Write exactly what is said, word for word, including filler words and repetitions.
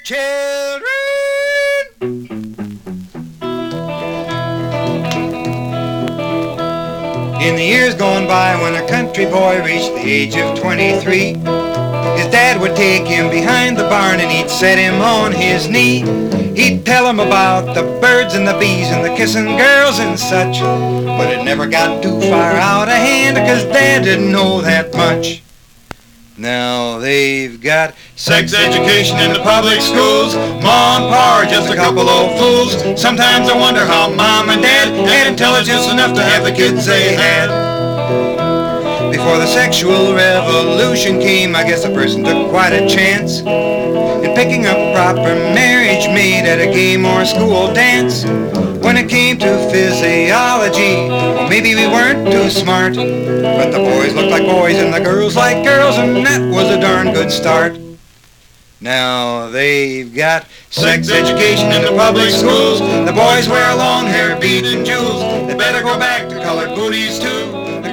children. In the years gone by, when a country boy reached the age of twenty-three, his dad would take him behind the barn and he'd set him on his knee. He'd tell him about the birds and the bees and the kissing girls and such. But it never got too far out of hand, 'cause Dad didn't know that much. Now they've got sex education in the public schools. Mom and Pa are just a couple old fools. Sometimes I wonder how Mom and Dad had intelligence enough to have the kids they had. Before the sexual revolution came, I guess a person took quite a chance in picking up proper marriage made at a game or a school dance. When it came to physiology, well, maybe we weren't too smart, but the boys looked like boys and the girls like girls, and that was a darn good start. Now they've got sex education in the public schools. The boys wear long hair, beads and jewels. They better go back to colored booties too.